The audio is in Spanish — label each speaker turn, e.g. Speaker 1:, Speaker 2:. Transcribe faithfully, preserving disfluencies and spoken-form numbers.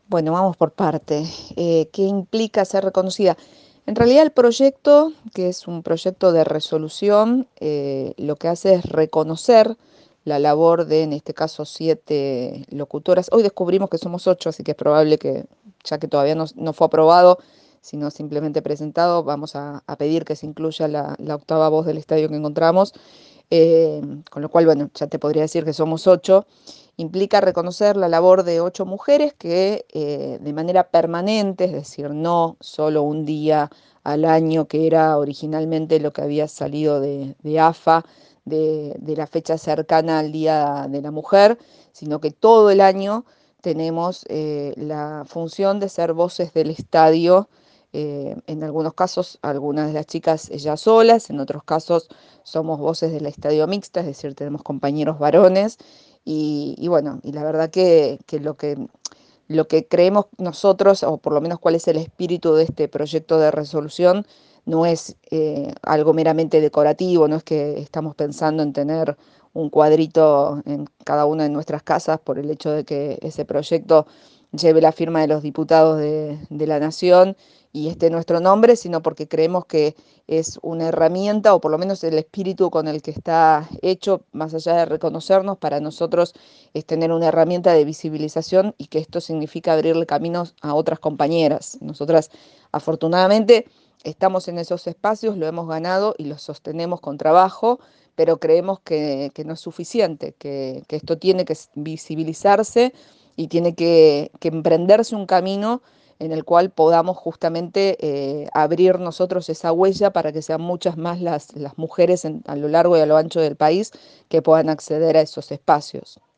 Speaker 1: Bueno, vamos por parte. Eh, ¿qué implica ser reconocida? En realidad el proyecto, que es un proyecto de resolución, eh, lo que hace es reconocer la labor de, en este caso, siete locutoras. Hoy descubrimos que somos ocho, así que es probable que, ya que todavía no, no fue aprobado, sino simplemente presentado, vamos a, a pedir que se incluya la, la octava voz del estadio que encontramos. Eh, con lo cual, bueno, ya te podría decir que somos ocho. Implica reconocer la labor de ocho mujeres que eh, de manera permanente, es decir, no solo un día al año, que era originalmente lo que había salido de, de A F A, de, de la fecha cercana al Día de la Mujer, sino que todo el año tenemos eh, la función de ser voces del estadio. Eh, en algunos casos, algunas de las chicas ellas solas, en otros casos somos voces del estadio mixta, es decir, tenemos compañeros varones. Y, y bueno, y la verdad que, que lo que lo que creemos nosotros, o por lo menos cuál es el espíritu de este proyecto de resolución, no es eh, algo meramente decorativo, no es que estamos pensando en tener un cuadrito en cada una de nuestras casas por el hecho de que ese proyecto lleve la firma de los diputados de, de la Nación y esté nuestro nombre, sino porque creemos que es una herramienta, o por lo menos el espíritu con el que está hecho, más allá de reconocernos, para nosotros es tener una herramienta de visibilización y que esto significa abrirle caminos a otras compañeras. Nosotras, afortunadamente, estamos en esos espacios, lo hemos ganado y los sostenemos con trabajo, pero creemos que, que no es suficiente, que, que, esto tiene que visibilizarse y tiene que, que emprenderse un camino en el cual podamos justamente eh, abrir nosotros esa huella para que sean muchas más las, las mujeres en, a lo largo y a lo ancho del país que puedan acceder a esos espacios.